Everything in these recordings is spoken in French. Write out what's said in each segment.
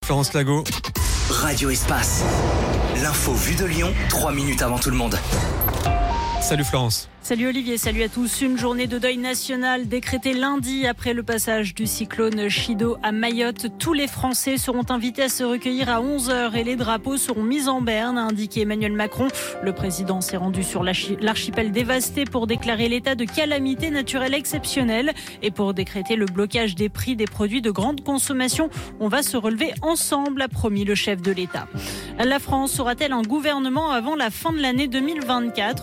Florence Lago. Radio Espace. L'info vue de Lyon, 3 minutes avant tout le monde. Salut Florence. Salut Olivier, salut à tous. Une journée de deuil national décrétée lundi après le passage du cyclone Chido à Mayotte. Tous les Français seront invités à se recueillir à 11h et les drapeaux seront mis en berne, a indiqué Emmanuel Macron. Le président s'est rendu sur l'archipel dévasté pour déclarer l'état de calamité naturelle exceptionnelle et pour décréter le blocage des prix des produits de grande consommation. On va se relever ensemble, a promis le chef de l'État. La France aura-t-elle un gouvernement avant la fin de l'année 2024 ?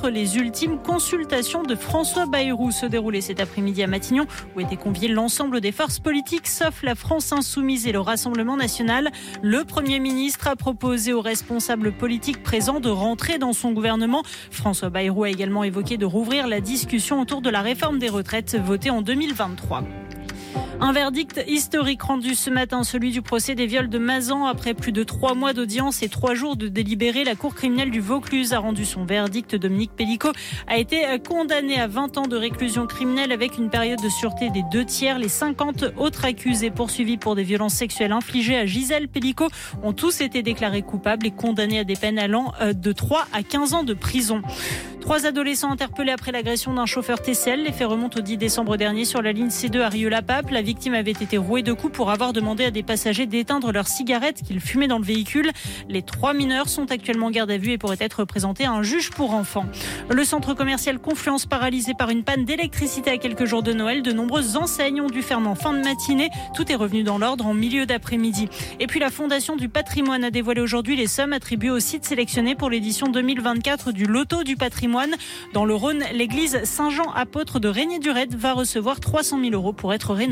Les ultimes consultations de François Bayrou se déroulaient cet après-midi à Matignon, où étaient conviés l'ensemble des forces politiques, sauf la France Insoumise et le Rassemblement National. Le Premier ministre a proposé aux responsables politiques présents de rentrer dans son gouvernement. François Bayrou a également évoqué de rouvrir la discussion autour de la réforme des retraites votée en 2023. Un verdict historique rendu ce matin, celui du procès des viols de Mazan. Après plus de 3 mois d'audience et 3 jours de délibéré, la cour criminelle du Vaucluse a rendu son verdict. Dominique Pellicot a été condamné à 20 ans de réclusion criminelle avec une période de sûreté des 2/3. Les 50 autres accusés poursuivis pour des violences sexuelles infligées à Gisèle Pellicot ont tous été déclarés coupables et condamnés à des peines allant de 3 à 15 ans de prison. 3 adolescents interpellés après l'agression d'un chauffeur TCL. Les faits remontent au 10 décembre dernier sur la ligne C2 à Rieux-la-Pape. La victime avait été rouée de coups pour avoir demandé à des passagers d'éteindre leurs cigarettes qu'ils fumaient dans le véhicule. Les 3 mineurs sont actuellement en garde à vue et pourraient être présentés à un juge pour enfants. Le centre commercial Confluence paralysé par une panne d'électricité à quelques jours de Noël. De nombreuses enseignes ont dû fermer en fin de matinée. Tout est revenu dans l'ordre en milieu d'après-midi. Et puis la Fondation du patrimoine a dévoilé aujourd'hui les sommes attribuées aux sites sélectionnés pour l'édition 2024 du Loto du patrimoine. Dans le Rhône, l'église Saint-Jean apôtre de Régnier-Durette va recevoir 300 000 € pour être rénovée.